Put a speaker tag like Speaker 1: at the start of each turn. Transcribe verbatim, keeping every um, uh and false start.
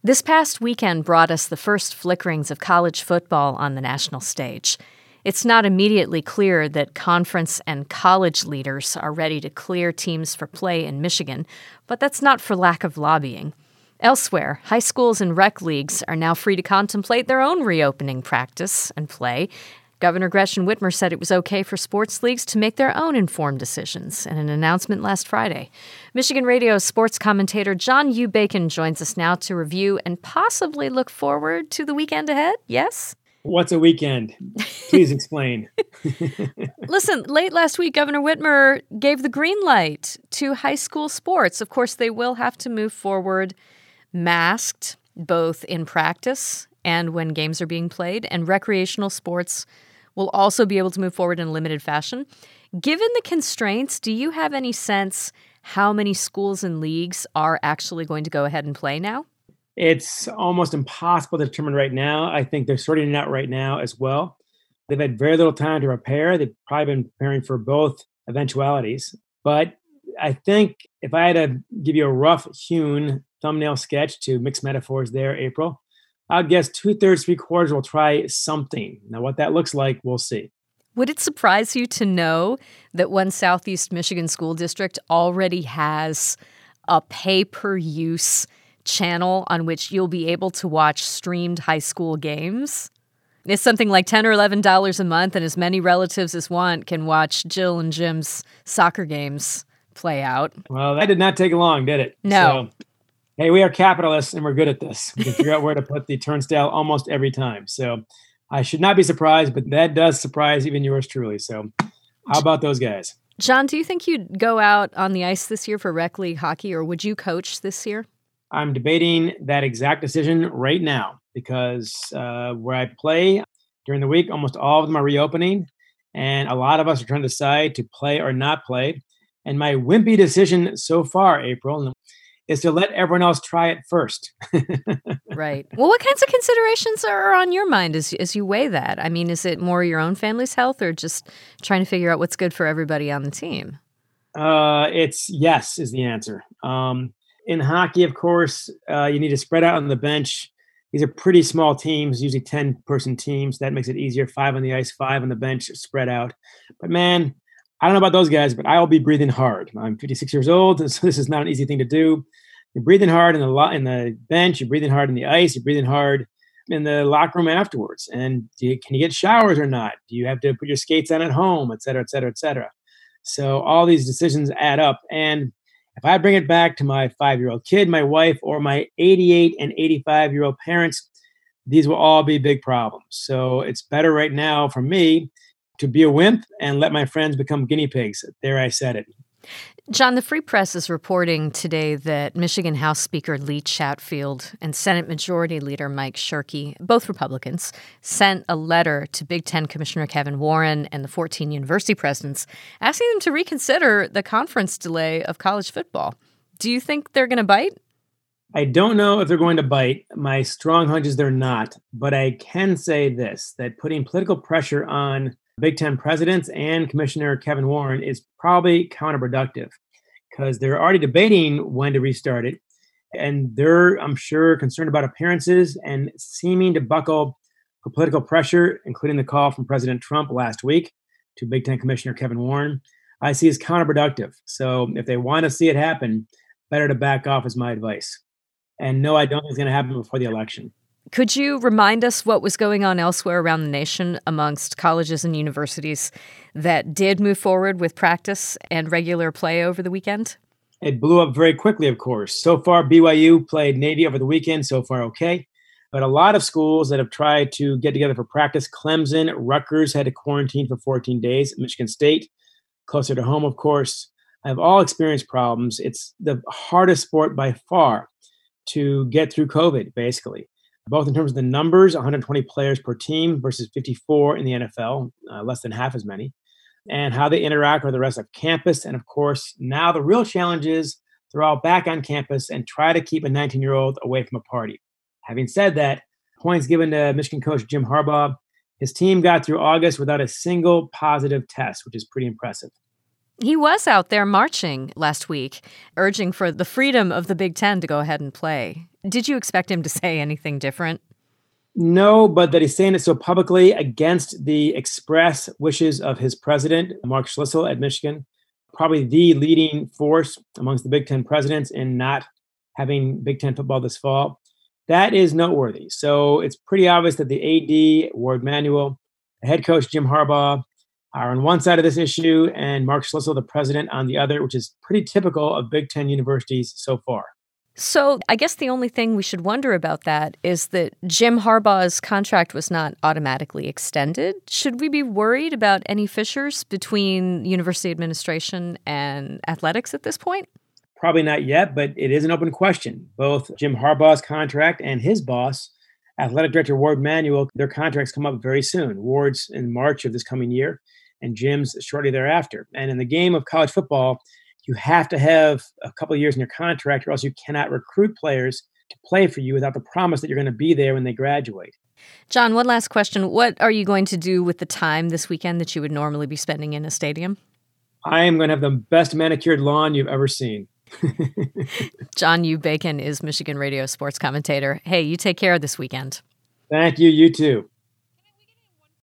Speaker 1: This past weekend brought us the first flickerings of college football on the national stage. It's not immediately clear that conference and college leaders are ready to clear teams for play in Michigan, but that's not for lack of lobbying. Elsewhere, high schools and rec leagues are now free to contemplate their own reopening practice and play. Governor Gretchen Whitmer said it was okay for sports leagues to make their own informed decisions in an announcement last Friday. Michigan Radio's sports commentator John U. Bacon joins us now to review and possibly look forward to the weekend ahead. Yes?
Speaker 2: What's a weekend? Please explain.
Speaker 1: Listen, late last week, Governor Whitmer gave the green light to high school sports. Of course, they will have to move forward masked, both in practice and when games are being played, and recreational sports will also be able to move forward in limited fashion. Given the constraints, do you have any sense how many schools and leagues are actually going to go ahead and play now?
Speaker 2: It's almost impossible to determine right now. I think they're sorting it out right now as well. They've had very little time to prepare. They've probably been preparing for both eventualities. But I think if I had to give you a rough hewn thumbnail sketch to mix metaphors there, April, I'd guess two-thirds, three-quarters will try something. Now, what that looks like, we'll see.
Speaker 1: Would it surprise you to know that one Southeast Michigan school district already has a pay-per-use channel on which you'll be able to watch streamed high school games? It's something like ten dollars or eleven dollars a month, and as many relatives as want can watch Jill and Jim's soccer games play out.
Speaker 2: Well, that did not take long, did it?
Speaker 1: No.
Speaker 2: So, hey, we are capitalists, and we're good at this. We can figure out where to put the turnstile almost every time. So I should not be surprised, but that does surprise even yours truly. So how about those guys?
Speaker 1: John, do you think you'd go out on the ice this year for rec league hockey, or would you coach this year?
Speaker 2: I'm debating that exact decision right now because uh, where I play during the week, almost all of them are reopening, and a lot of us are trying to decide to play or not play. And my wimpy decision so far, April, is to let everyone else try it first.
Speaker 1: Right. Well, what kinds of considerations are on your mind as, as you weigh that? I mean, is it more your own family's health or just trying to figure out what's good for everybody on the team?
Speaker 2: Uh, it's yes is the answer. Um, in hockey, of course, uh, you need to spread out on the bench. These are pretty small teams, usually ten-person teams. That makes it easier. Five on the ice, five on the bench, spread out. But man, I don't know about those guys, but I'll be breathing hard. I'm fifty-six years old, so this is not an easy thing to do. You're breathing hard in the lo- in the bench. You're breathing hard in the ice. You're breathing hard in the locker room afterwards. And do you, can you get showers or not? Do you have to put your skates on at home, et cetera, et cetera, et cetera? So all these decisions add up. And if I bring it back to my five-year-old kid, my wife, or my eighty-eight and eighty-five-year-old parents, these will all be big problems. So it's better right now for me to be a wimp and let my friends become guinea pigs. There, I said it.
Speaker 1: John, the Free Press is reporting today that Michigan House Speaker Lee Chatfield and Senate Majority Leader Mike Shirkey, both Republicans, sent a letter to Big Ten Commissioner Kevin Warren and the fourteen university presidents asking them to reconsider the conference delay of college football. Do you think they're going to bite?
Speaker 2: I don't know if they're going to bite. My strong hunch is they're not. But I can say this, that putting political pressure on Big Ten presidents and Commissioner Kevin Warren is probably counterproductive because they're already debating when to restart it. And they're, I'm sure, concerned about appearances and seeming to buckle for political pressure, including the call from President Trump last week to Big Ten Commissioner Kevin Warren, I see as counterproductive. So if they want to see it happen, better to back off is my advice. And no, I don't think it's going to happen before the election.
Speaker 1: Could you remind us what was going on elsewhere around the nation amongst colleges and universities that did move forward with practice and regular play over the weekend?
Speaker 2: It blew up very quickly, of course. So far, B Y U played Navy over the weekend. So far, okay. But a lot of schools that have tried to get together for practice, Clemson, Rutgers had to quarantine for fourteen days. Michigan State, closer to home, of course, have all experienced problems. It's the hardest sport by far to get through COVID, basically. Both in terms of the numbers, one hundred twenty players per team versus fifty-four in the N F L, uh, less than half as many, and how they interact with the rest of campus. And of course, now the real challenge is they're all back on campus and try to keep a nineteen-year-old away from a party. Having said that, points given to Michigan coach Jim Harbaugh, his team got through August without a single positive test, which is pretty impressive.
Speaker 1: He was out there marching last week, urging for the freedom of the Big Ten to go ahead and play. Did you expect him to say anything different?
Speaker 2: No, but that he's saying it so publicly against the express wishes of his president, Mark Schlissel at Michigan, probably the leading force amongst the Big Ten presidents in not having Big Ten football this fall. That is noteworthy. So it's pretty obvious that the A D, Ward Manuel, the head coach, Jim Harbaugh, are on one side of this issue and Mark Schlissel, the president, on the other, which is pretty typical of Big Ten universities so far.
Speaker 1: So I guess the only thing we should wonder about that is that Jim Harbaugh's contract was not automatically extended. Should we be worried about any fissures between university administration and athletics at this point?
Speaker 2: Probably not yet, but it is an open question. Both Jim Harbaugh's contract and his boss, athletic director Ward Manuel, their contracts come up very soon. Ward's in March of this coming year, and Jim's shortly thereafter. And in the game of college football, you have to have a couple of years in your contract, or else you cannot recruit players to play for you without the promise that you're going to be there when they graduate.
Speaker 1: John, one last question. What are you going to do with the time this weekend that you would normally be spending in a stadium?
Speaker 2: I am going to have the best manicured lawn you've ever seen.
Speaker 1: John U. Bacon is Michigan radio sports commentator. Hey, you take care this weekend.
Speaker 2: Thank you. You too.